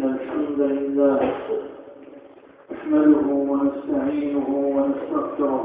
الحمد لله نحمده ونستعينه ونستغفره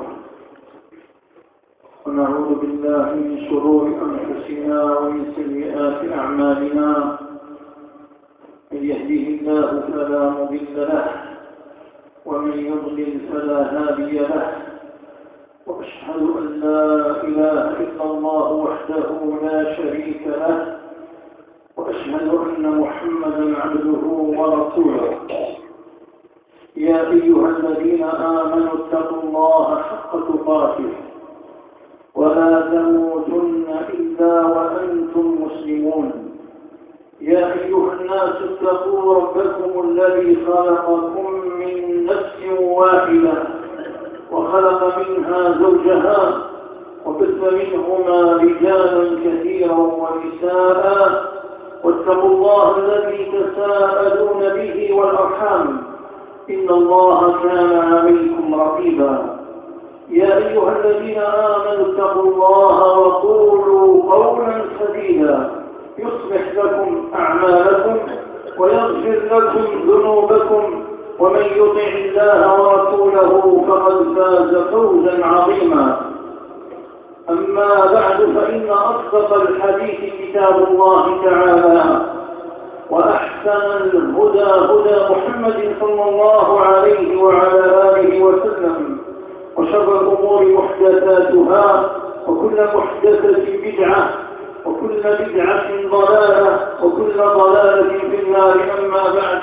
ونعوذ بالله من شرور أنفسنا ومن سيئات أعمالنا. من يهده الله فلا مضل له ومن يضلل فلا هادي له، وأشهد أن لا إله إلا الله وحده لا شريك له، وأشهد أن محمدا عبده ورسوله. يا أيها الذين آمنوا اتقوا الله حق تقاته ولا تموتن إلا وأنتم مسلمون. يا أيها الناس اتقوا ربكم الذي خلقكم من نفس واحدة وخلق منها زوجها وبث منهما رجالا كثيرا ونساء، واتقوا الله الذي تساءلون به والأرحام إن الله كان عليكم رقيبا. يا أيها الذين آمنوا اتقوا الله وقولوا قولا سديدا يصلح لكم أعمالكم ويغفر لكم ذنوبكم، ومن يطع الله ورسوله فقد فاز فوزا عظيما. أما بعد، فإن أصدق الحديث كتاب الله تعالى، وأحسن الهدى هدى محمد صلى الله عليه وعلى آله وسلم، وشر الأمور محدثاتها، وكل محدثة بدعة، وكل بدعة ضلالة، وكل ضلالة في النار. أما بعد،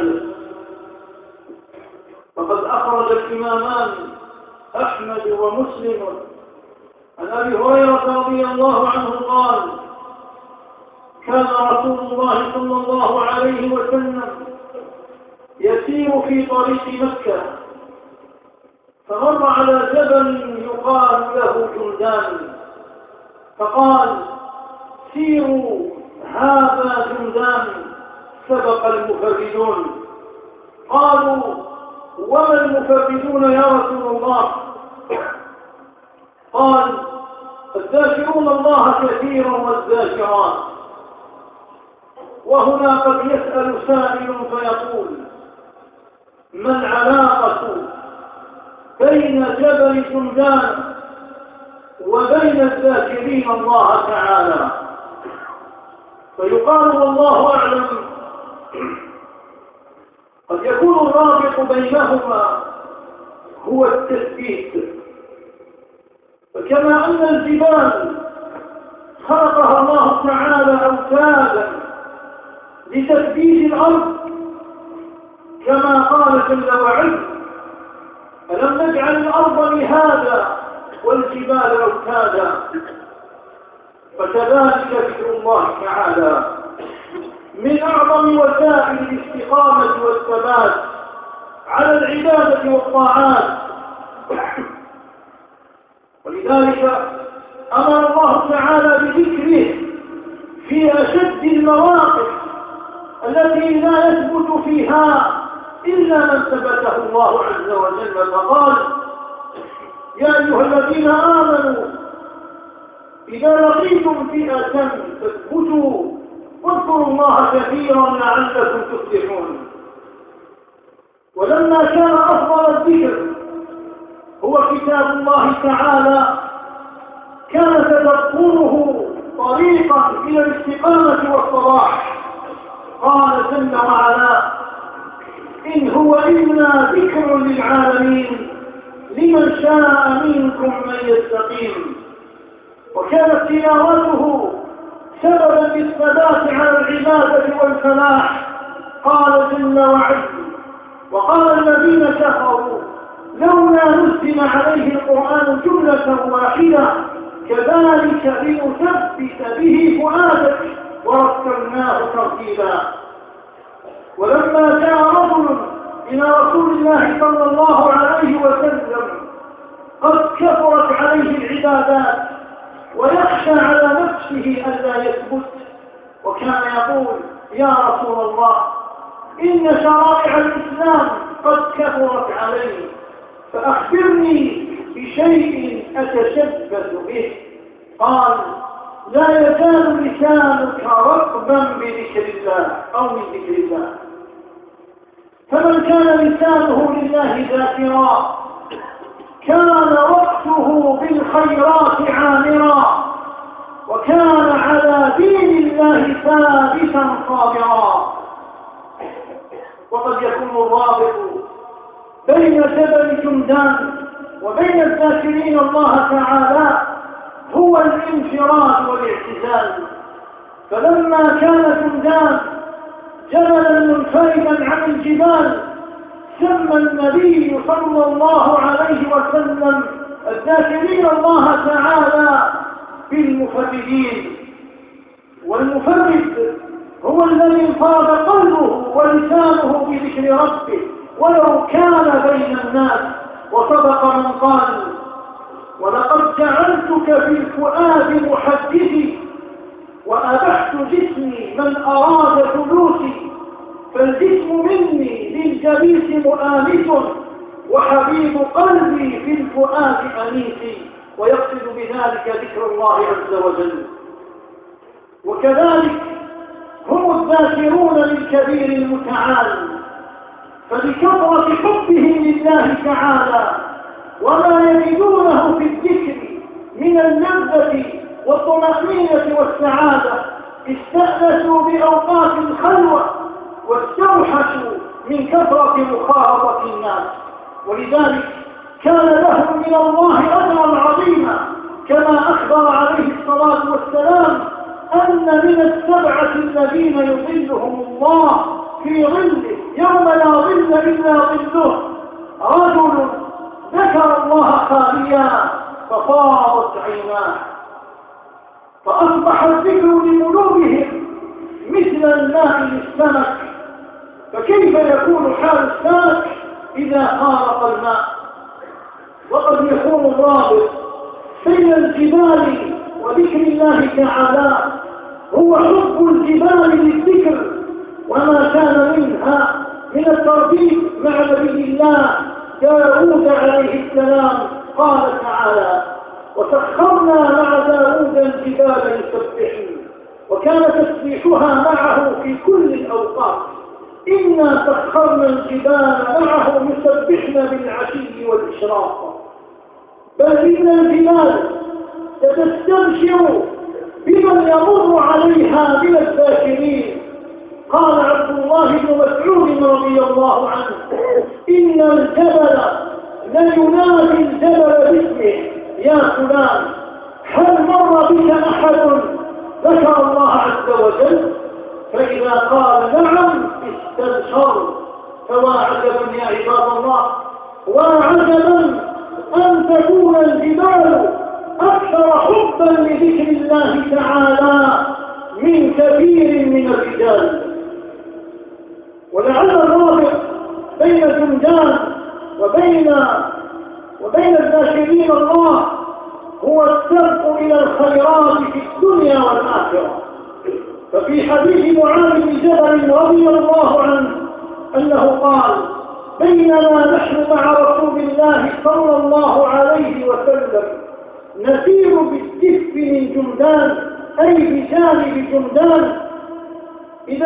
فقد أخرج الإمامان أحمد ومسلم عن أبي هريرة رضي الله عنه قال: كان رسول الله صلى الله عليه وسلم يسير في طريق مكة، فمر على جبل يقال له جندان، فقال: سيروا هذا جندان سبق المفردون. قالوا: وما المفردون يا رسول الله؟ قال: الذاكرون الله كثيرا والذاكرات. وهنا قد يسأل سائل فيقول: ما العلاقة بين جبل جندان وبين الذاكرين الله تعالى؟ فيقال والله أعلم قد يكون الرابط بينهما هو التثبيت. فكما أن الجبال خلقها الله تعالى أوتادا لتثبيت الأرض، كما قال جل وعلا: ألم نجعل الأرض مهادا والجبال أوتادا. فكذلك ذكر الله تعالى من أعظم وسائل الاستقامة والثبات على العبادة والطاعات. ولذلك أمر الله تعالى بذكره في أشد المواقف التي لا يثبت فيها إلا من ثبته الله عز وجل، فقال: يا أيها الذين آمنوا إذا لقيتم فئة فاثبتوا واذكروا الله كثيرا لعلكم تفلحون. ولما كان أفضل الذكر هو كتاب الله تعالى، كان تدبره طريقا إلى الاستقامة والصلاح. قال جل وعلا: إن هو إلا ذكر للعالمين لمن شاء منكم من يستقيم. وكانت تلاوته سببا للثبات على العبادة والفلاح. قال جل وعلا: وقال الذين كفروا لولا نزل عليه القرآن جملة واحدة كذلك لنثبت به فؤادك ورتلناه ترتيلا. ولما جاء رجل إلى رسول الله صلى الله عليه وسلم قد كثرت عليه العبادات ويخشى على نفسه ألا يثبت، وكان يقول: يا رسول الله، إن شرائع الإسلام قد كثرت علي، فأخبرني بشيء أتشبث به. قال: لا يزال لسانك رطبا بذكر الله أو من ذكر الله. فمن كان لسانه لله ذاكرا كان وقته بالخيرات عامرا، وكان على دين الله ثابتا صابرا. وقد يكون الرابط بين جبل جمدان وبين الذاكرين الله تعالى هو الانفراد والاعتزال. فلما كان جمدان جبلا منفردا عن الجبال سمى النبي صلى الله عليه وسلم الذاكرين الله تعالى بالمفردين. والمفرد هو الذي انفرد قلبه ولسانه بذكر ربه ولو كان بين الناس. وصدق من قال: ولقد جعلتك في الفؤاد محدثي وأبحت جسمي من أراد جلوسي، فالجسم مني للجليس مؤانس وحبيب قلبي في الفؤاد أنيسي. ويقصد بذلك ذكر الله عز وجل. وكذلك هم الذاكرون للكبير المتعال، فلكثرة حبهم لله تعالى وما يجدونه في الذكر من اللذة والطمأنينة والسعادة استأنسوا بأوقات الخلوة واستوحشوا من كثرة مخاطبة الناس. ولذلك كان لهم من الله أجرا عظيما، كما أخبر عليه الصلاة والسلام أن من 7 الذين يظلهم الله في ظله يوم لا ظل إلا ظله رجل ذكر الله خاليا ففاضت عيناه، فأصبح الذكر لقلوبهم مثل الماء للسمك. فكيف يكون حال السمك إذا خالط الماء؟ وقد يكون الرابط بين الجبال وذكر الله تعالى هو حب الجبال للذكر وما كان منها من الترتيب مع نبي الله داود عليه السلام. قال تعالى: وسخرنا مع داود الجبال يسبحن، وكان تسبيحها معه في كل الأوقات. إنا سخرنا الجبال معه يسبحن بالعشي والإشراق. بل إن الجبال ستستبشر بمن يمر عليها من الذاكرين. قال عبد الله بن مسعود رضي الله عنه: إن الجبل لينادي الجبل باسمه: يا فلان هل مر بك أحد ذكر الله عز وجل؟ فإذا قال نعم استبشر. فواعجبا يا عباد الله، واعجبا أن تكون الجبال أكثر حبا لذكر الله تعالى من كثير من الرجال. ولعل الرابط بين جمدان وبين الذاكرين الله هو السبق إلى الخيرات في الدنيا والآخرة. ففي حديث معاذ بن جبل رضي الله عنه أنه قال: بينما نحن مع رسول الله صلى الله عليه وسلم نسير بالدف من جمدان، أي بجانب جمدان، إذ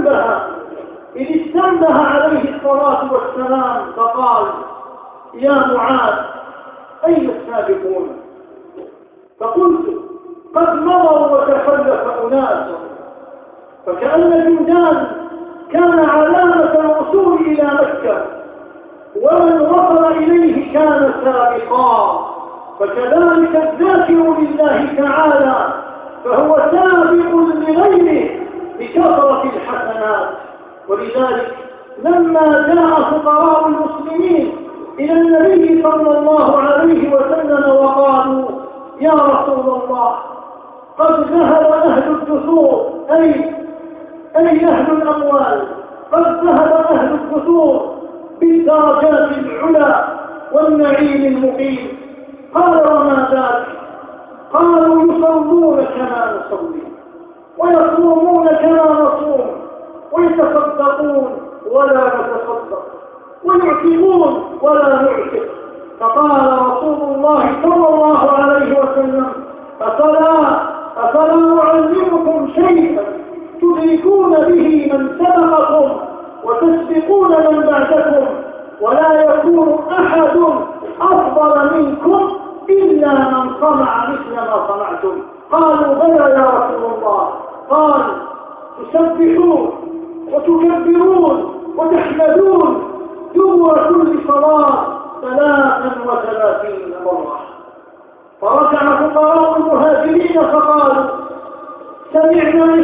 استنبه عليه الصلاة والسلام فقال: يا معاذ أين السابقون؟ فقلت: قد مضوا وتخلف أناس. فكأن جمدان كان علامة الوصول إلى مكة، ومن وصل إليه كان سابقا. فكذلك الذاكر لله تعالى فهو سابق لغيره بكثرة الحسنات. ولذلك لما جاء فقراء المسلمين إلى النبي صلى الله عليه وسلم وقالوا: يا رسول الله قد ذهب أهل الدثور، أي أهل الأموال، قد ذهب أهل الدثور بالدرجات العلى والنعيم المقيم. قال: وما ذلك؟ قالوا: يصلون كما نصلي، ويصومون كما نصوم، ويتصدقون ولا نتصدق، ويعتقون ولا نعتق. فقال رسول الله صلى الله عليه وسلم: أفلا أعلمكم شيئا تدركون به من سبقكم؟ وتسبقون من بعدكم ولا يكون أحد أفضل منكم إلا من صنع مثل ما صنعتم. قالوا بلى يا رسول الله. قال تسبحون وتكبرون وتحمدون دبر كل صلاة 33 مرة. فرجع فقراء المهاجرين فقالوا سمعنا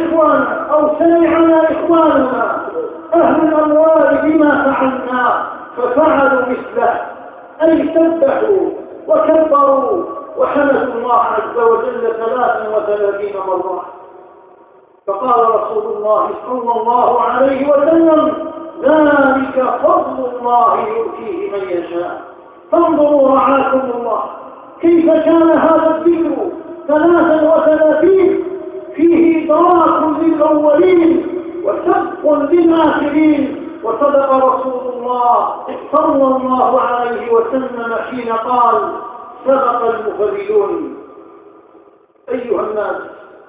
إخواننا أهل الأموال بما فعلنا، ففعلوا مثله، أي سبحوا وكبروا وحمدوا الله عز وجل 33 مرة. فقال رسول الله صلى الله عليه وسلم ذلك فضل الله يؤتيه من يشاء. فانظروا رعاكم الله كيف كان هذا الذكر 33 فيه إدراك للأولين وسبق للآخرين. وصدق رسول الله صلى الله عليه وسلم حين قال سبق المفردون. أيها الناس،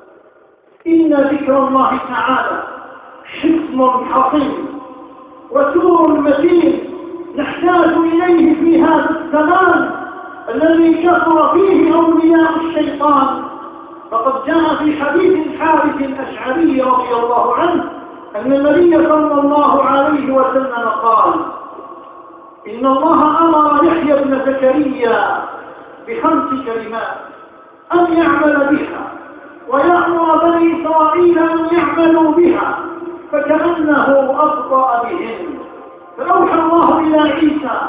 إن ذكر الله تعالى حصن حصين وسور متين نحتاج إليه في هذا الزمان الذي كثر فيه أولياء الشيطان. فقد جاء في حديث الحارث الأشعري رضي الله عنه أن النبي صلى الله عليه وسلم قال إن الله أمر يحيى بن زكريا ب5 كلمات أن يعمل بها ويأمر بني إسرائيل أن يعملوا بها، فكأنه أبطأ بهن. فأوحى الله إلى عيسى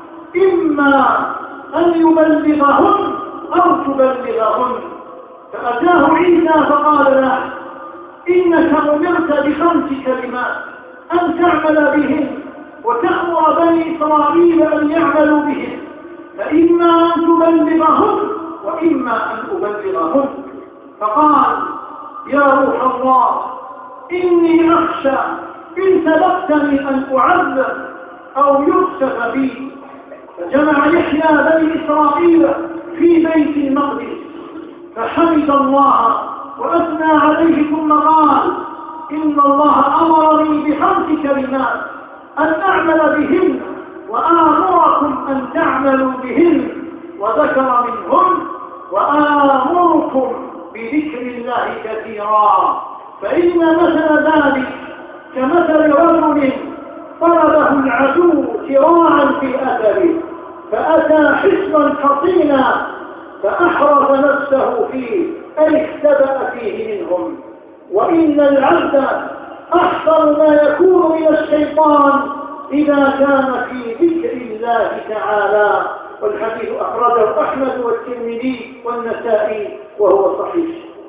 إما أن يبلغهن أو تبلغهن. فأتاه عيسى فقال له إنك أمرت ب5 كلمات أن تعمل بهن وتأمر بني إسرائيل أن يعملوا بهن، فإما أن تبلغهن وإما أن أبلغهن. فقال يا روح الله إني أخشى إن سبقتني أن أعذب أو يخسف بي. فجمع يحيى بني إسرائيل في بيت المقدس فحمد الله وأثنى عليه ثم قال إن الله أمرني ب5 كلمات أن أعمل بهن وآمركم أن تعملوا بهن، وذكر منهن وآمركم بذكر الله كثيرا. فإن مثل ذلك كمثل رجل طلبه العدو سراعا في أثره فأتى حصنا حصينا فأحرز نفسه فيه أي اختبأ فيه منهم. وإن العبد أحسن ما يكون من الشيطان إذا كان في ذكر الله تعالى. والحديث أخرجه أحمد والترمذي والنسائي وهو صحيح.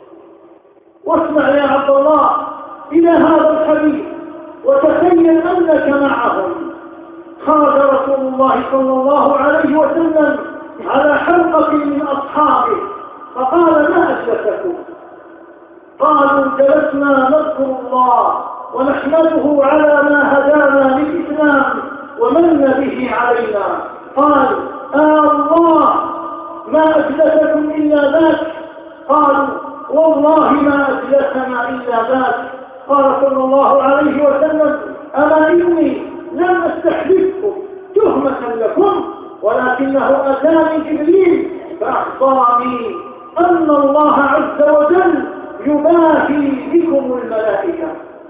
واسمع يا عبد الله إلى هذا الحديث وتخيل أنك معهم. خرج رسول الله صلى الله عليه وسلم على حلقة من أصحابه فقال ما أجلسكم؟ قالوا جلسنا نذكر الله ونحمده على ما هدانا للإسلام ومن به علينا. قال الله ما أجلسكم إلا ذاك؟ قالوا والله ما أجلسنا إلا ذاك. قال صلى الله عليه وسلم أما إني لم أستحدثكم تهمة لكم ولكنه أتاني جبريل فأخبرني أن الله عز وجل يباهي بكم الملائكة.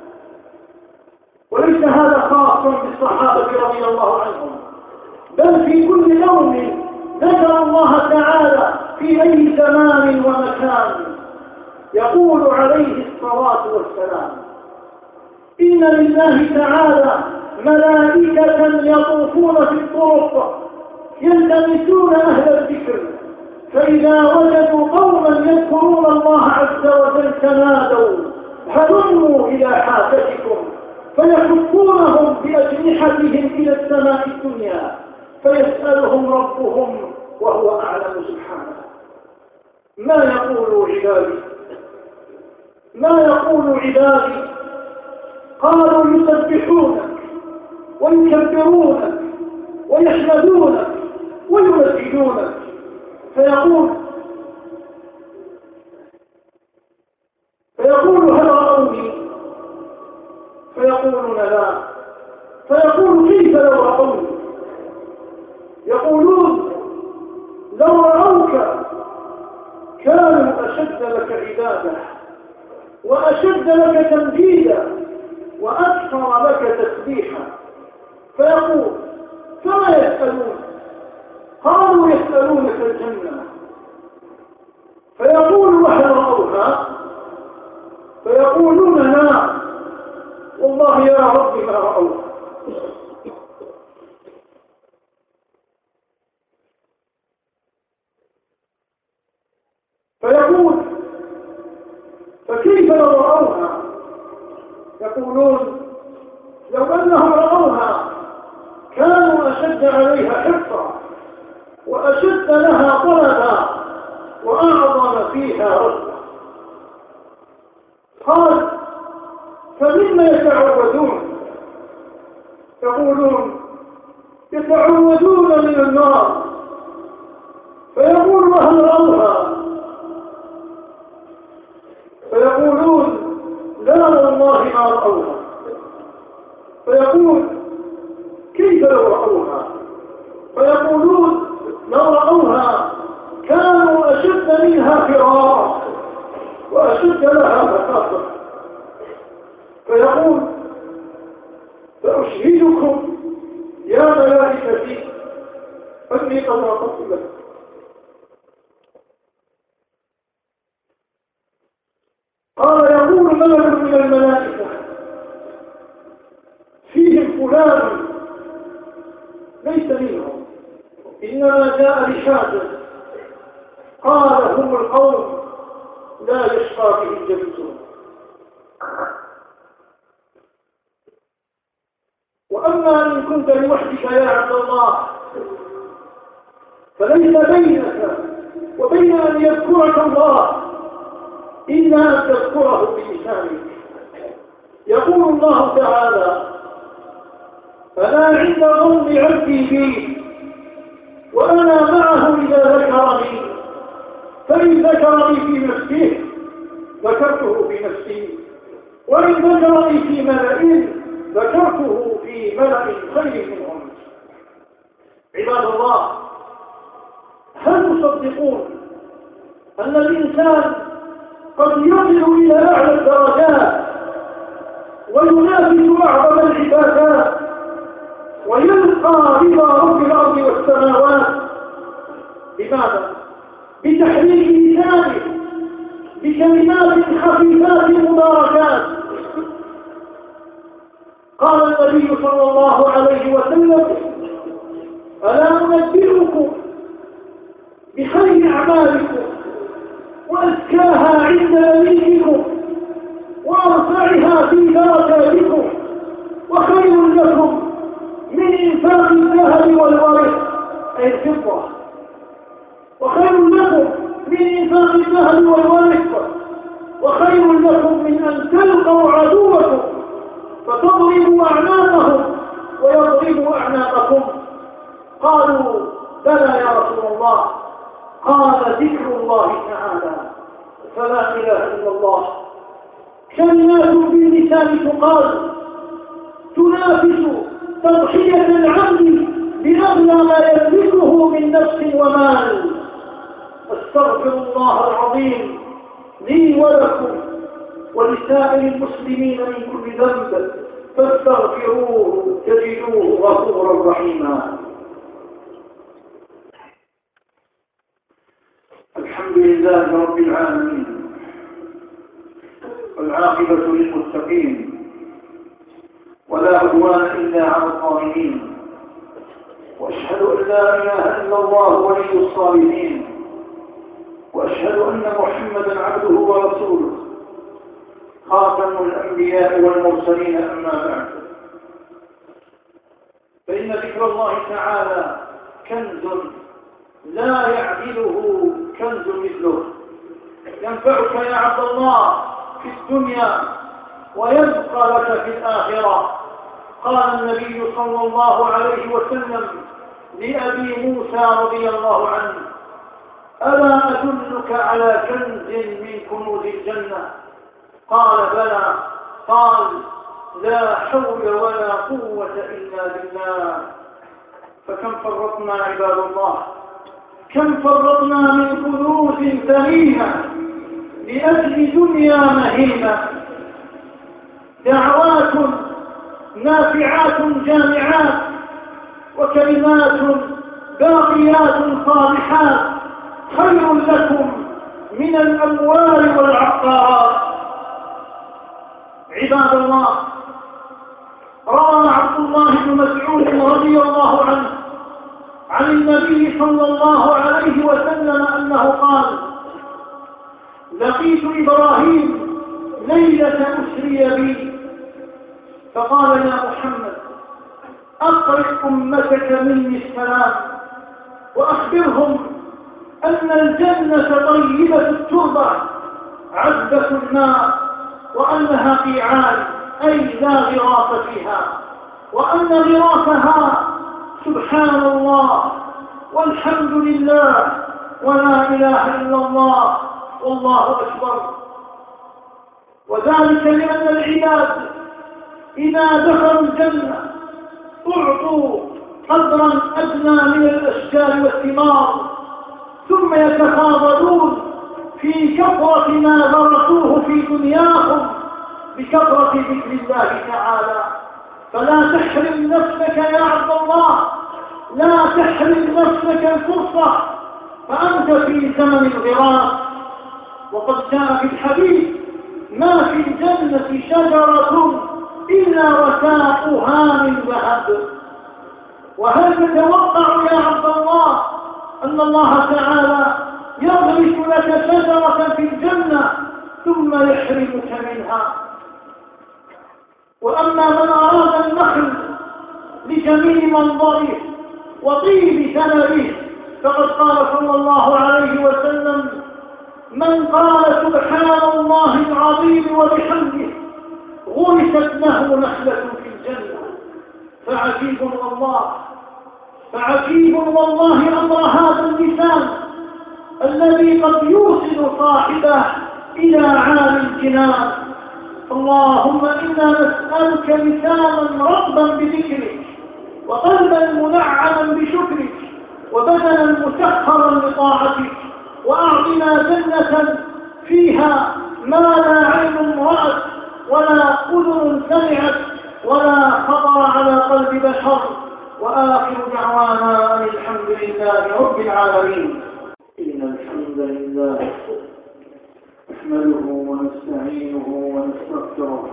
وليس هذا خاص بالصحابة رضي الله عنهم، بل في كل يوم ذكر الله تعالى في أي زمان ومكان. يقول عليه الصلاة والسلام إن لله تعالى ملائكة يطوفون في الطرق يلتمسون أهل الذكر، فإذا وجدوا قوما يذكرون الله عز وجل تنادوا هلموا إلى حاجتكم، فيحفونهم بأجنحتهم إلى السماء الدنيا فيسألهم ربهم وهو أعلم سبحانه. ما يقول عبادي؟ ما يقول عبادي؟ قالوا يسبحونك ويكبرونك ويحمدونك ويمجدونك. فيقول هل رأوني؟ فيقولون لا. فكيف لو رأوك؟ يقولون لو رأوك كانوا أشد لك عبادة وأشد لك تمجيدا وأكثر لك تسبيحا. فيقول فما يسألون؟ قالوا يسألونك الجنة. فيقول وهل رأوها؟ فيقولون نعم والله يا رب ما رأوها. فيقول فكيف لو رأوها؟ يقولون لو أنهم رأوها كانوا أشد عليها حرصا وأشد لها طلبا وأعظم فيها رتبة. قال فمما يتعوذون؟ يقولون يتعوذون من النار. فيقول وهل رأوها؟ فيقولون لا والله ما رأوها. فيقول كيف لو رأوها؟ فيقولون لو رأوها كانوا أشد منها فرارا وأشد لها مخافة. فيقول فأشهدكم يا ملائكتي أني قد رأيت لكم. قال يقول ملك من الملائكة فيهم فلان ليس منهم إنما جاء لحاجة. قال هم القوم لا يشقى فيهم جلسهم. وأما إن كنت لوحدك يا عبد الله فليس بينك وبين أن يذكرك الله إلا أن تذكره بلسانك. يقول الله تعالى أنا عند ظن عبدي بي وأنا معه إذا ذكرني فإن ذكرني في نفسه ذكرته في نفسي وإن ذكرني في ملأ ذكرته في ملأ خير منهم. عباد الله هل تصدقون أن الإنسان قد يصل إلى أعلى الدرجات وينافس أعظم العبادات ويلقى رضا رب الأرض والسماوات؟ لماذا؟ بتحريك لسانه بكلمات خفيفات مباركات. قال النبي صلى الله عليه وسلم ألا أنبئكم بخير أعمالكم وأزكاها عند مليككم وأرفعها في درجاتكم وخير لكم من إنفاق الذهب والورق أي الفضة وخير لكم من إنفاق الذهب والورق وخير لكم من أن تلقوا عدوكم فتضربوا أعناقهم ويضربوا أعناقكم. قالوا بلى يا رسول الله. قال ذكر الله تعالى فلا إله إلا الله كلمات باللسان تقال تنافس تضحية العبد بأغلى ما يملكه من نفس ومال. استغفر الله العظيم لي ولكم ولسائر المسلمين من كل ذنب فاستغفروه تجدوه غفورا رحيما. الحمد لله رب العالمين والعاقبة للمتقين ولا عدوان إلا على الظالمين وأشهد أن لا إله إلا الله ولي الصالحين وأشهد أن محمدا عبده ورسوله خاتم الأنبياء والمرسلين. أما بعد فإن ذكر الله تعالى كنز لا يعدله كنز مثله ينفعك يا عبد الله في الدنيا ويبقى لك في الآخرة. قال النبي صلى الله عليه وسلم لأبي موسى رضي الله عنه ألا أدلك على كنز من كنوز الجنة؟ قال بلى. قال لا حول ولا قوة إلا بالله. فكم فرطنا عباد الله، كم فرطنا من كنوز ثمينة لأجل دنيا مهينة. دعوات نافعات جامعات وكلمات باقيات صالحات خير لكم من الأموال والعقارات. عباد الله، روى عبد الله بن مسعود رضي الله عنه عن النبي صلى الله عليه وسلم أنه قال: لقيت إبراهيم ليلة أسري بي فقال: يا محمد، أقرئ أمتك مني السلام وأخبرهم أن الجنة طيبة التربة عذبة الماء، وأنها قيعان أي لا غراس فيها، وأن غراسها سبحان الله والحمد لله ولا إله إلا الله والله أكبر. وذلك لأن العباد إذا دخلوا الجنة أعطوا قدرا أدنى من الأشجار والثمار، ثم يتفاضلون في كثرة ما غرسوه في دنياهم بكثرة ذكر الله تعالى. فلا تحرم نفسك يا عبد الله، لا تحرم نفسك الفرصة، فأنت في زمن الغراس. وقد جاء في الحديث: ما في الجنة شجرة إلا وساقها من ذهب. وهل تتوقع يا عبد الله أن الله تعالى يغرس لك شجرة في الجنة ثم يحرمك منها؟ وأما من أراد النخل لجميل منظره وطيب ثمره فقد قال صلى الله عليه وسلم: من قال سبحان الله العظيم وبحمده غرست له نخلة في الجنة. فعجيب والله أمر هذا اللسان الذي قد يوصل صاحبه إلى عالي الجنان. اللهم إنا نسألك لسانا رطبا بذكرك، وقلبا منعما بشكرك، وبدنا مسخرا لطاعتك. وأعطنا جنة فيها ما لا عين رأت ولا أذن سمعت ولا خطر على قلب بشر. وآخر دعوانا أن الحمد لله رب العالمين. إن الحمد لله نحمده ونستعينه ونستغفره،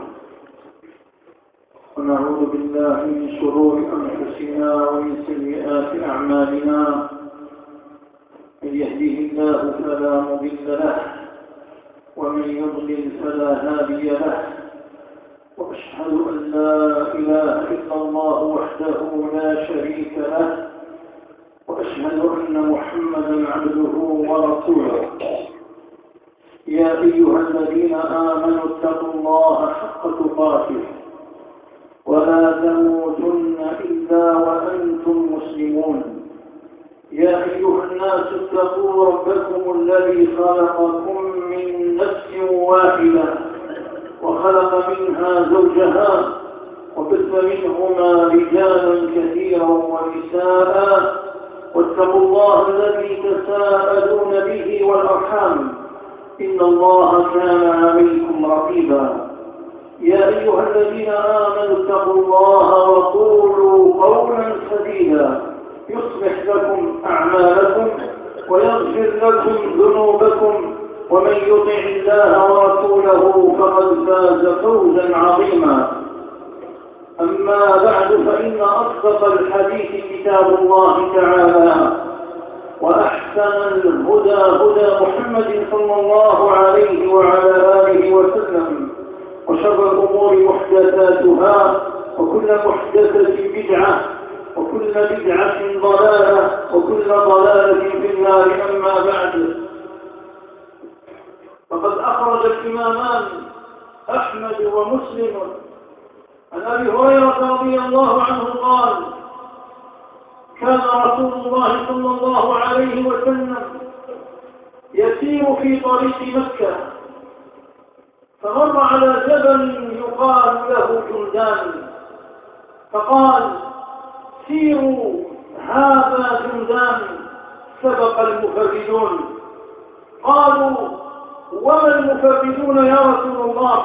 ونعوذ بالله من شرور أنفسنا ومن سيئات أعمالنا. من يهده الله فلا مضل له، ومن يضلل فلا هادي له. وأشهد أن لا إله إلا الله وحده لا شريك له، وأشهد أن محمدا عبده ورسوله. يا أيها الذين آمنوا اتقوا الله حق تقاته ولا تموتن إلا وأنتم مسلمون. يا أيها الناس اتقوا ربكم الذي خلقكم من نفس واحدة وخلق منها زوجها وبث منهما رجالا كثيرا ونساء، واتقوا الله الذي تساءلون به والأرحام إن الله كان عليكم رقيبا. يا أيها الذين آمنوا اتقوا الله وقولوا قولا سديدا يصلح لكم أعمالكم ويغفر لكم ذنوبكم، ومن يطع الله ورسوله فقد فاز فوزا عظيما. أما بعد، فإن أصدق الحديث كتاب الله تعالى، وأحسن الهدى هدى محمد صلى الله عليه وعلى آله وسلم، وشر الأمور محدثاتها، وكل محدثة بدعة، وكل بدعة ضلالة، وكل ضلالة في النار. أما بعد، فقد أخرج الإمامان أحمد ومسلم عن أبي هريرة رضي الله عنه قال: كان رسول الله صلى الله عليه وسلم يسير في طريق مكة فمر على جبل يقال له جندان، فقال: سيروا، هذا جندان سبق المفردون. قالوا: وما المفردون يا رسول الله؟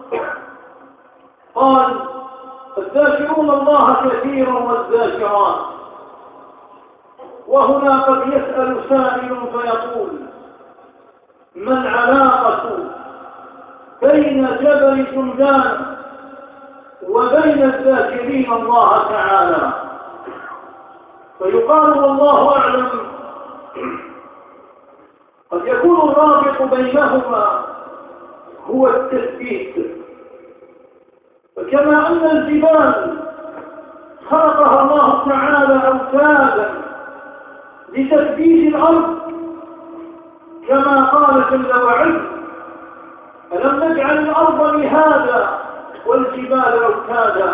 قال: الذاكرون الله كثيرا والذاكرات. وهنا قد يسأل سائل فيقول: ما العلاقة بين جبل جندان وبين الذاكرين الله تعالى؟ فيقال والله أعلم قد يكون الرابط بينهما هو التثبيت. فكما أن الجبال خلقها الله تعالى أوتادا لتثبيت الأرض، كما قال جل وعلا: ألم نجعل الأرض مهادا والجبال أوتادا.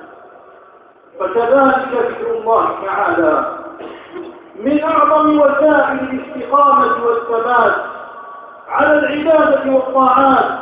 فكذلك ذكر الله تعالى من أعظم وسائل الاستقامة والثبات على العبادة والطاعات.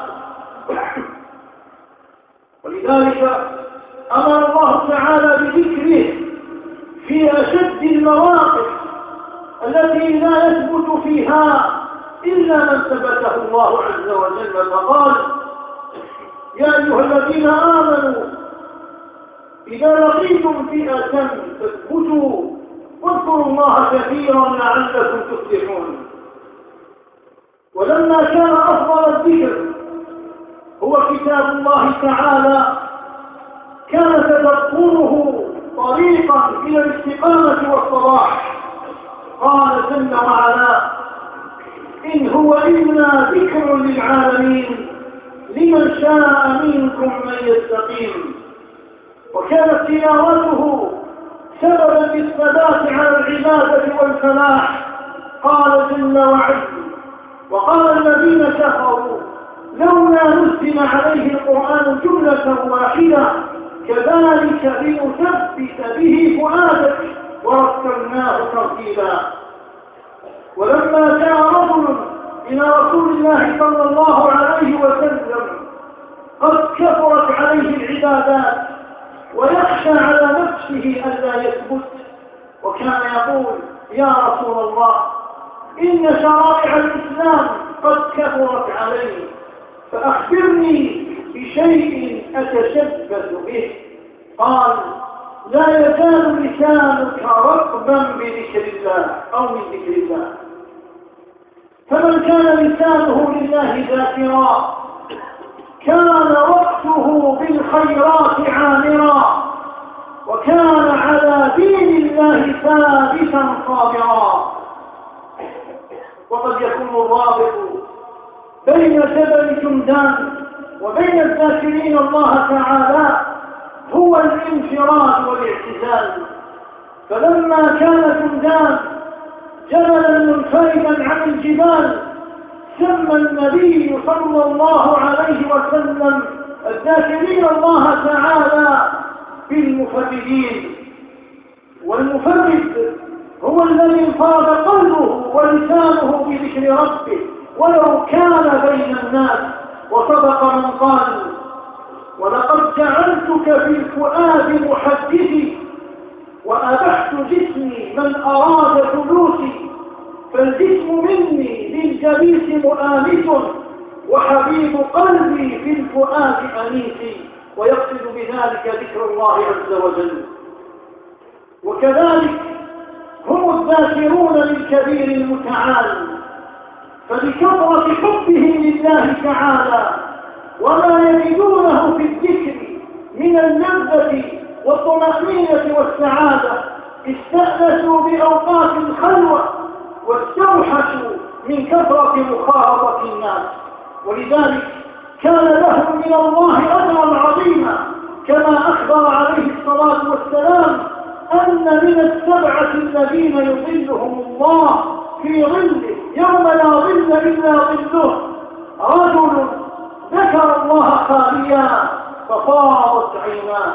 ولذلك أمر الله تعالى بذكره في أشد المواقف التي لا يثبت فيها إلا من ثبته الله عز وجل، فقال: يا أيها الذين آمنوا إذا لقيتم فئة فاثبتوا واذكروا الله كثيرا لعلكم تفلحون. ولما كان أفضل الذكر هو كتاب الله تعالى، كان تدبره طريقا إلى الاستقامة والصلاح. قال جل وعلا: إن هو إلا ذكر للعالمين لمن شاء منكم من يستقيم. وكانت تلاوته سببا للثبات على العبادة والفلاح. قال جل وعلا: وقال الذين كفروا لولا نزل عليه القرآن جملة واحدة كذلك لنثبت به فؤادك ورتلناه ترتيلا. ولما جاء رجل إلى رسول الله صلى الله عليه وسلم قد كثرت عليه العبادات ويخشى على نفسه ألا يثبت، وكان يقول: يا رسول الله، إن شرائع الإسلام قد كثرت علي، فأخبرني بشيء أتشبث به. قال: لا يزال لسانك رطبا بذكر الله أو من ذكر الله. فمن كان لسانه لله ذاكرا كان وقته بالخيرات عامرا، وكان على دين الله ثابتا صابرا. وقد يكون الرابط بين جبل جندان وبين الذاكرين الله تعالى هو الانفراد والاعتزال. فلما كان جندان جبلا منفردا عن الجبال سمى النبي صلى الله عليه وسلم الذاكرين الله تعالى بالمفردين. والمفرد هو الذي انفرد قلبه ولسانه بذكر ربه ولو كان بين الناس. وصدق من قال: ولقد جعلتك في الفؤاد محدثي وأبحت جسمي من أراد جلوسي، فالجسم مني للجليس مؤانس وحبيب قلبي في الفؤاد أنيسي. ويقصد بذلك ذكر الله عز وجل. وكذلك هم الذاكرون للكبير المتعال، فبكثرة حبهم لله تعالى وما يجدونه في الذكر من اللذة والطمأنينة والسعادة استأنسوا بأوقات الخلوة واستوحشوا من كثرة مخالطة الناس. ولذلك كان لهم من الله أجرا عظيما، كما أخبر عليه الصلاة والسلام أن من 7 الذين يظلهم الله في ظله يوم لا ظل إلا ظله رجل ذكر الله خاليا ففاضت عيناه،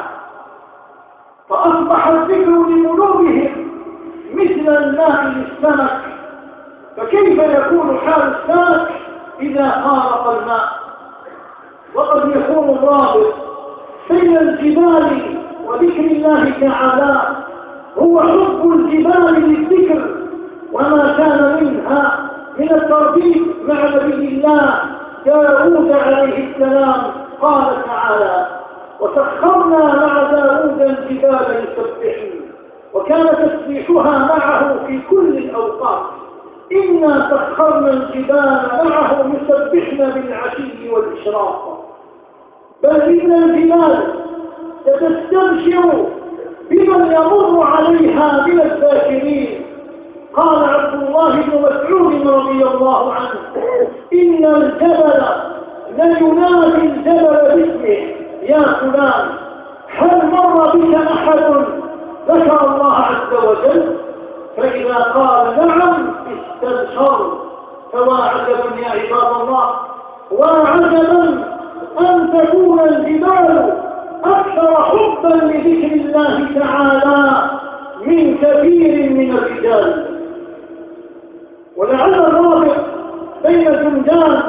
فأصبح الذكر لقلوبهم مثل الماء للسمك. فكيف يكون حال السمك إذا خالط الماء؟ وقد يكون الرابط بين الجبال وذكر الله تعالى هو حب الجبال للذكر وما كان منها من الترتيب مع نبي الله داود عليه السلام. قال تعالى: وسخرنا مع داود الجبال يسبحن، وكان تسبيحها معه في كل الأوقات. إنا سخرنا الجبال معه يسبحن بالعشي والإشراق. بل إن الجبال ستستبشر بمن يمر عليها من الذاكرين. قال عبد الله بن مسعود رضي الله عنه: إن الجبل لينادي الجبل باسمه: يا فلان، هل مر بك أحد ذكر الله عز وجل؟ فإذا قال نعم استبشر. فواعجبا يا عباد الله، وعجبا أن تكون الجبال أكثر حبا لذكر الله تعالى من كثير من الرجال. ولعل الرابط بين جندان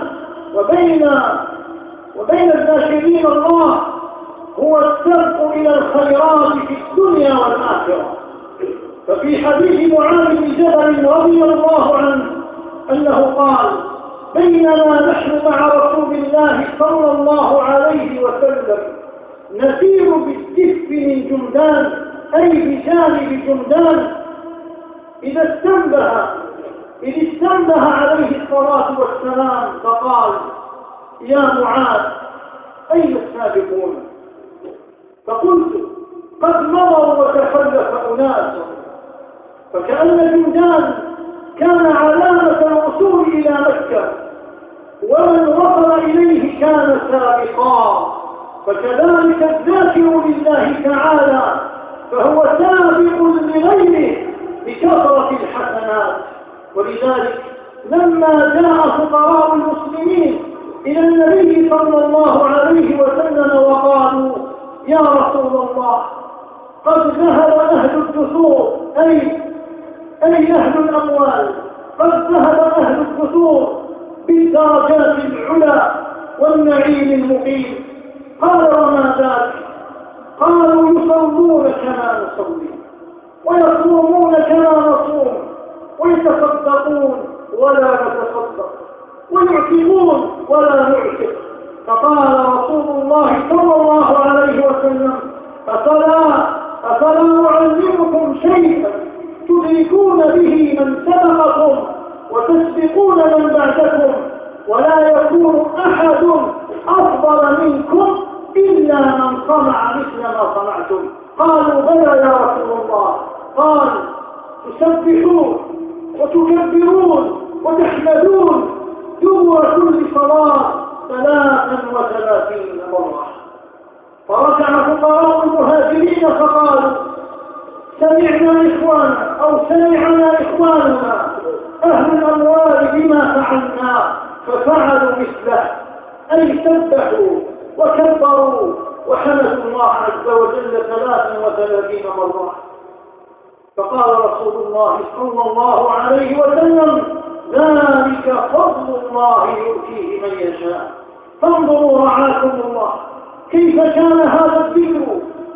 وبين الذاكرين الله هو السبق إلى الخيرات في الدنيا والآخرة. ففي حديث معاذ بن جبل رضي الله عنه أنه قال: بينما نحن مع رسول الله صلى الله عليه وسلم نسير بالدف من جمدان، أي بجانب جمدان، إذ استنبه عليه الصلاة والسلام فقال: يا معاذ، أين السابقون؟ فقلت: قد مضوا وتخلف أناس. فكأن جمدان كان علامة الوصول إلى مكة، ومن وصل إليه كان سابقا. فكذلك الذاكر لله تعالى فهو سابق لغيره بكثرة الحسنات. ولذلك لما جاء فقراء المسلمين إلى النبي صلى الله عليه وسلم وقالوا: يا رسول الله، قد ذهب أهل الدثور، أي أهل الأموال، قد ذهب أهل الدثور بالدرجات العلى والنعيم المقيم. قال: وما ذاك؟ قالوا: يصلون كما نصلي، ويصومون كما نصوم، ويتصدقون ولا نتصدق، ويعتقون ولا نعتق. فقال رسول الله صلى الله عليه وسلم: أفلا أعلمكم شيئا تدركون به من سبقكم وتسبقون من بعدكم، ولا يكون أحد أفضل منكم إلا من صنع مثل ما صنعتم. قالوا: بلى يا رسول الله. قال: تسبحون وتكبرون وتحمدون دبر كل صلاة 33 مرة. فرجع فقراء المهاجرين فقالوا: سمعنا إخواننا أهل الأموال بما فعلنا، ففعلوا مثله، أي سبحوا وكبروا وحمدوا الله عز وجل 33 مرة. فقال رسول الله صلى الله عليه وسلم: ذلك فضل الله يؤتيه من يشاء. فانظروا رعاكم الله كيف كان هذا الذكر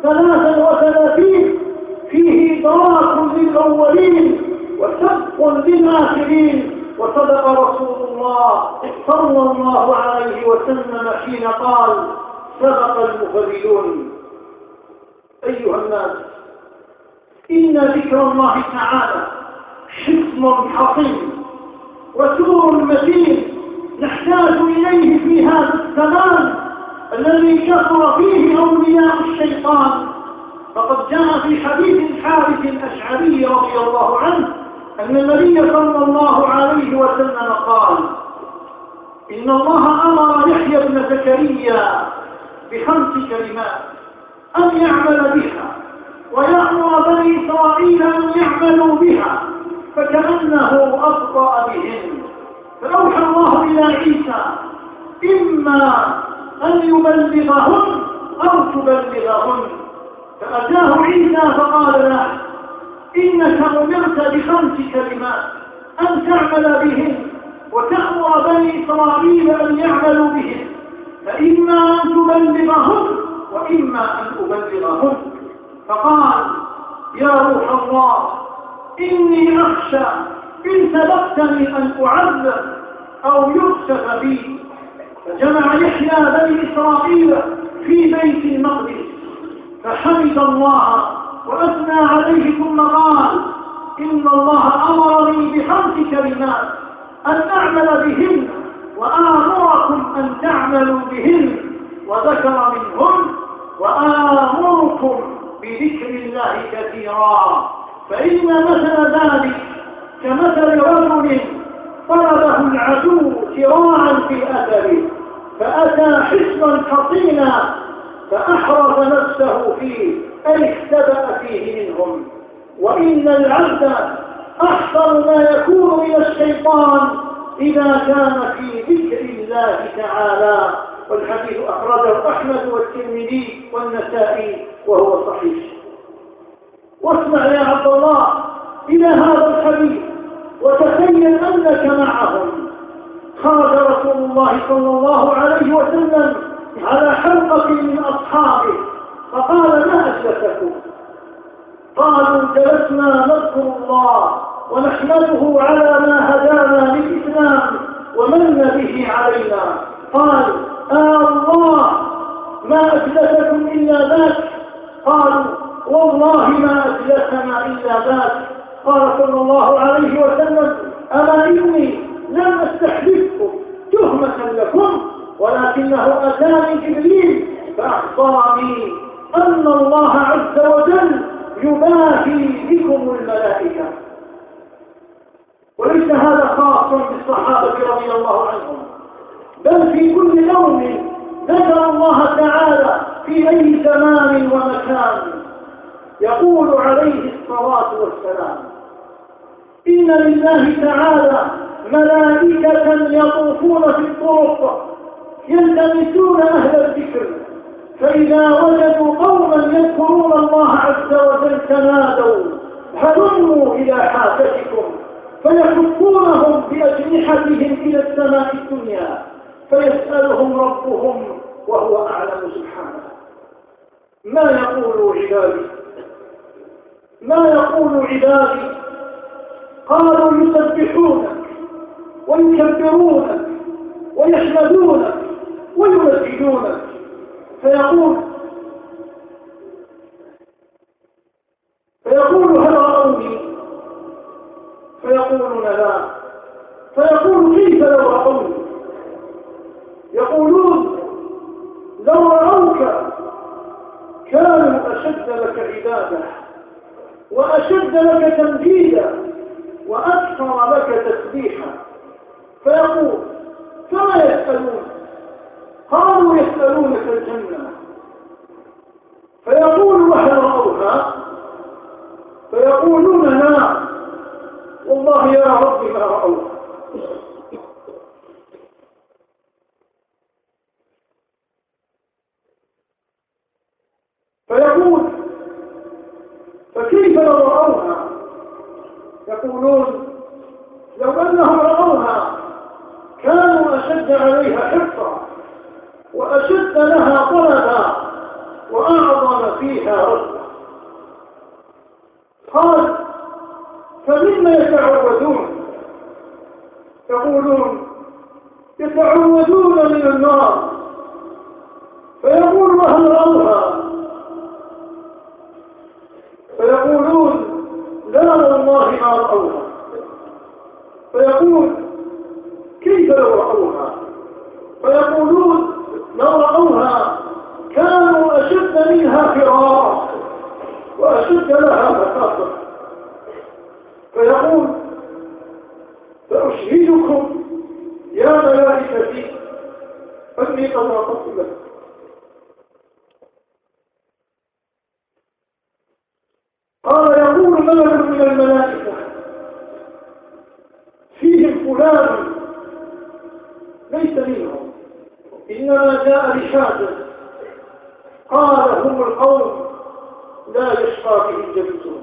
33 فيه إدراك للأولين وسبق للآخرين. وصدق رسول الله صلى الله عليه وسلم حين قال: سبق المفردون. أيها الناس، إن ذكر الله تعالى حصن حصين وسور متين نحتاج إليه في هذا الزمان الذي كثر فيه أولياء الشيطان. فقد جاء في حديث الحارث الأشعري رضي الله عنه أن النبي صلى الله عليه وسلم قال: إن الله أمر يحيى بن زكريا ب5 كلمات أن يعمل بها، ويأمر بني إسرائيل أن يعملوا بها، فكأنه أبطأ بهم. فأوحى الله إلى عيسى: إما أن يبلغهن أو تبلغهن. فأتاه عيسى فقال له: إنك أمرت ب5 كلمات أن تعمل بهن وتأمر بني إسرائيل أن يعملوا بهن، فإما أن تبلغهم وإما أن أبلغهم. فقال يا روح الله إني أخشى إن سبقتني أن أعذب أو يخسف بي. فجمع يحيى بني إسرائيل في بيت المقدس فحمد الله وأثنى عليه ثم قال إن الله أمرني ب5 كلمات أن أعمل بهن وآمركم أن تعملوا بهن، وذكر منهن وآمركم بذكر الله كثيرا، فإن مثل ذلك كمثل رجل طلبه العدو سراعا في أثره فأتى حصنا حصينا فأحرز نفسه فيه أي اختبأ فيه منهم. وإن العبد أحسن ما يكون من الشيطان إذا كان في ذكر الله تعالى. والحديث أخرجه أحمد والترمذي والنسائي وهو صحيح. واسمع يا عبد الله إلى هذا الحديث وتخيل أنك معهم. خرج رسول الله صلى الله عليه وسلم على حلقة من أصحابه فقال ما أجلسكم؟ قالوا جلسنا نذكر الله ونحمده على ما هدانا للإسلام ومن به علينا. قال الله ما أجلسكم إلا ذاك؟ قالوا والله ما أجلسنا إلا ذاك. قال صلى الله عليه وسلم أما إني لم أستحدثكم تهمة لكم ولكنه أتاني جبريل فأخبرني أن الله عز وجل يباهي بكم الملائكة. وليس هذا خاصا بالصحابة رضي الله عنهم، بل في كل يوم ذكر الله تعالى في أي زمان ومكان يقول عليه الصلاة والسلام إن لله تعالى ملائكة يطوفون في الطرق يلتمسون أهل الذكر فإذا وجدوا قوما يذكرون الله عز وجل تنادوا هلموا إلى حاجتكم فيحفونهم بأجنحتهم إلى السماء الدنيا فيسألهم ربهم وهو أعلم سبحانه. ما يقول عبادي؟ ما يقول عبادي؟ قالوا يسبحونك ويكبرونك ويحمدونك ويمجدونك. فيقول هل رأوني؟ فيقولون لا. فيقول كيف لو رأوني؟ يقولون لو رأوك كانوا أشد لك عبادة وأشد لك تمجيدا وأكثر لك تسبيحا. فيقول فما يسألون؟ قالوا يسألونك الجنة. فيقول وهل رأوها؟ فيقولون لا والله يا رب ما رأوها. فيقول فكيف لو رأوها؟ يقولون لو أنهم رأوها كانوا أشد عليها حرصا وأشد لها طلبا وأعظم فيها رغبة. قال فمما يتعودون؟ يقولون يتعودون من النار. فيقول وهل رأوها؟ فيقولون لا والله ما رأوها. فيقول كيف لو رأوها؟ فيقولون لو رأوها كانوا أشد منها فرارا وأشد لها مخافة. فيقول فأشهدكم يا ملائكتي أني قد رأيت لك. قال يقول ملك من الملائكة فيهم فلان ليس منهم إنما جاء لحاجة. قال هم القوم لا يشقى بهم جلسهم.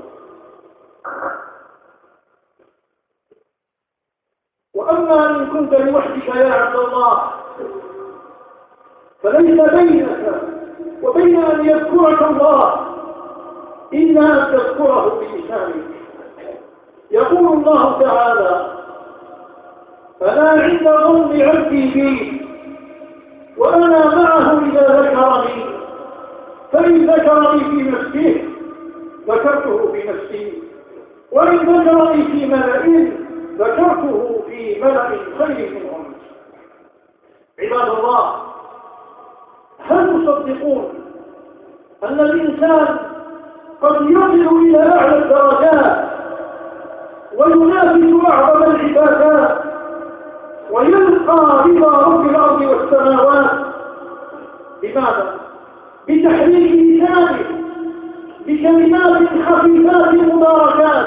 وأما إن كنت لوحدك يا عبد الله فليس بينك وبين أن يذكرك الله إلا أن تذكره بلسانك. يقول الله تعالى: أنا عند ظن عبدي بي وأنا معه إذا ذكرني، فإن ذكرني في نفسه ذكرته في نفسي، وإن ذكرني في ملأ ذكرته في ملأ خير منهم. عباد الله، هل تصدقون أن الإنسان قد يصل إلى أعلى الدرجات وينافس أعظم العبادات ويلقى رضا رب الأرض والسماوات؟ بماذا؟ بتحريك لسانه بكلمات خفيفات مباركات.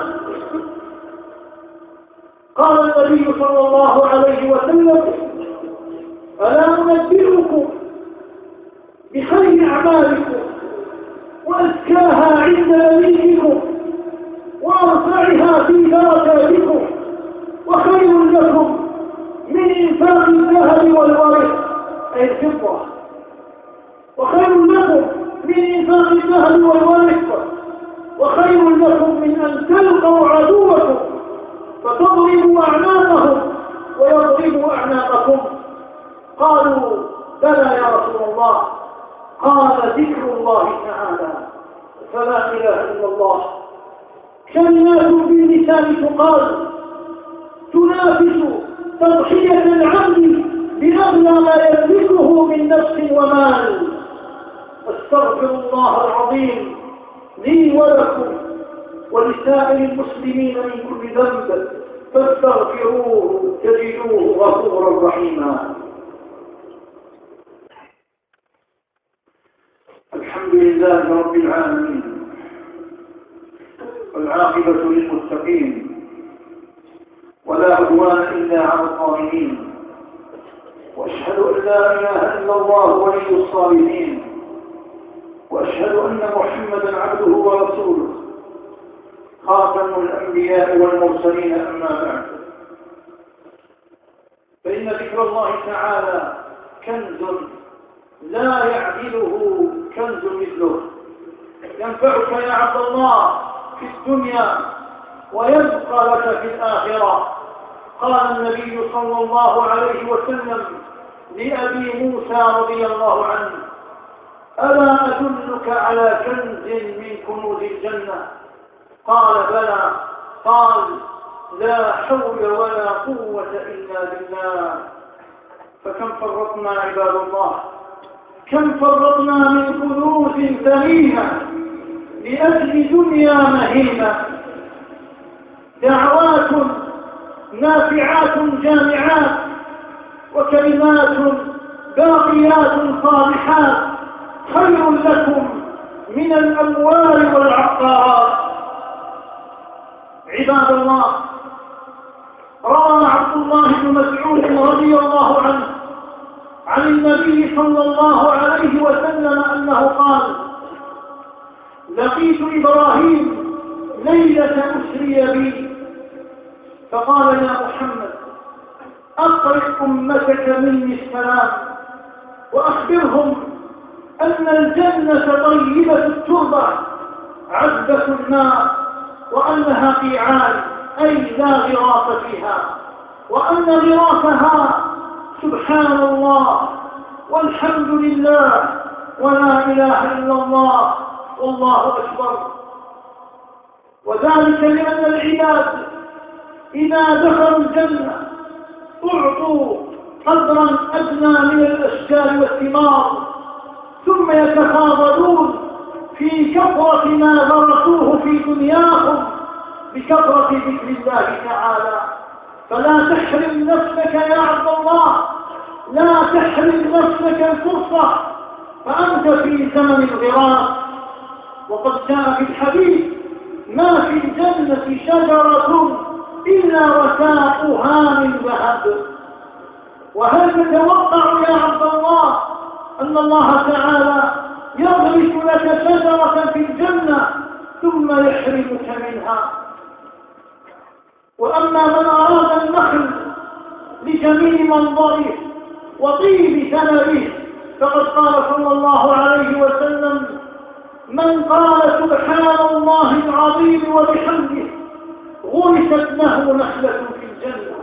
قال النبي صلى الله عليه وسلم: ألا أنبئكم بخير أعمالكم وأزكاها عند مليككم وأرفعها في درجاتكم وخير لكم من إنفاق الذهب والورق أي الفضة، وخير لكم من إنفاق الذهب والورق، وخير لكم من أن تلقوا عدوكم فتضربوا أعناقهم ويضربوا أعناقكم. قالوا: بلى يا رسول الله. قال: ذكر الله تعالى، فلا إله إلا الله. كلمات باللسان تقال تنافس تضحية العبد بأغلى ما يملكه من نفس ومال. استغفر الله العظيم لي ولكم ولسائر المسلمين من كل ذنب فاستغفروه تجدوه غفورا رحيما. الحمد لله رب العالمين، والعاقبة للمتقين، ولا عدوان إلا على الظالمين، وأشهد أن لا إله إلا الله ولي الصالحين، وأشهد أن محمدا عبده ورسوله خاتم الأنبياء والمرسلين. أما بعد، فإن ذكر الله تعالى كنز لا يعدله كنز مثله، ينفعك يا عبد الله في الدنيا ويبقى لك في الآخرة. قال النبي صلى الله عليه وسلم لأبي موسى رضي الله عنه: ألا أدلك على كنز من كنوز الجنة؟ قال: بلى. قال: لا حول ولا قوة إلا بالله. فكم فرطنا عباد الله، كم فرطنا من كنوز ثمينة لأجل دنيا مهينة. دعوات نافعات جامعات وكلمات باقيات صالحات خير لكم من الأموال والعقارات. عباد الله، روى عبد الله بن مسعود رضي الله عنه عن النبي صلى الله عليه وسلم أنه قال: لقيت إبراهيم ليلة أسري بي فقال: يا محمد، أقرئ أمتك مني السلام وأخبرهم أن الجنة طيبة التربة عذبة الماء، وأنها قيعان أي لا غراس فيها، وأن غراسها سبحان الله والحمد لله ولا إله إلا الله والله أكبر. وذلك لأن العباد إذا دخلوا الجنة أعطوا قدرا أدنى من الأشجار والثمار، ثم يتفاضلون في كثرة ما درسوه في دنياهم بكثرة ذكر الله تعالى. فلا تحرم نفسك يا عبد الله، لا تحرم نفسك الفرصة، فأنت في زمن الغراس. وقد جاء في الحديث: ما في الجنة شجرة إلا وساقها من ذهب. وهل تتوقع يا عبد الله أن الله تعالى يغرس لك شجرة في الجنة ثم يحرمك منها؟ وأما من أراد النخل لجميل منظره وطيب ثمره فقد قال صلى الله عليه وسلم: من قال سبحان الله العظيم وبحمده غرست له نخلة في الجنة.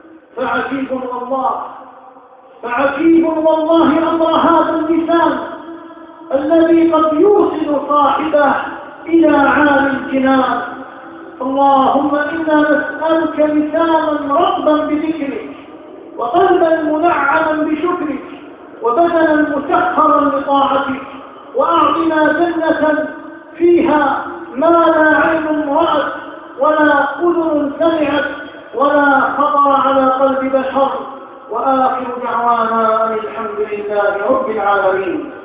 فعجيب والله أمر هذا اللسان الذي قد يوصل صاحبه إلى عالي الجنان. اللهم إنا نسألك لسانا رطبا بذكرك، وقلبا منعما بشكرك، وبدنا مسخرا لطاعتك، وأعطنا جنة فيها ما لا عين رأت ولا أذن سمعت ولا خطر على قلب بشر. وآخر دعوانا أن الحمد لله رب العالمين.